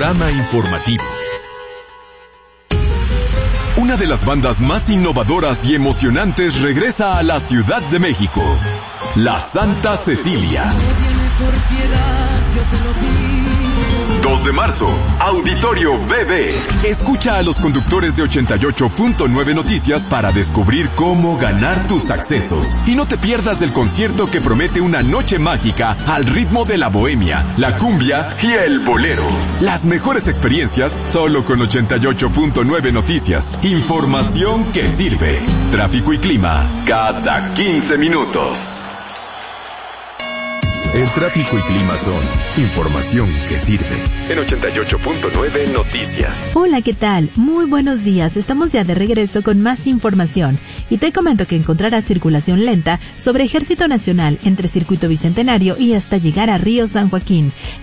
panorama informativo. Una de las bandas más innovadoras y emocionantes regresa a la Ciudad de México, la Santa Cecilia. 2 de marzo, Auditorio BB. Escucha a los conductores de 88.9 Noticias para descubrir cómo ganar tus accesos. Y no te pierdas del concierto que promete una noche mágica al ritmo de la bohemia, la cumbia y el bolero. Las mejores experiencias solo con 88.9 Noticias. Información que sirve. Tráfico y clima cada 15 minutos. El tráfico y clima son información que sirve. En 88.9 Noticias. Hola, ¿qué tal? Muy buenos días. Estamos ya de regreso con más información. Y te comento que encontrarás circulación lenta sobre Ejército Nacional entre Circuito Bicentenario y hasta llegar a Río San Joaquín.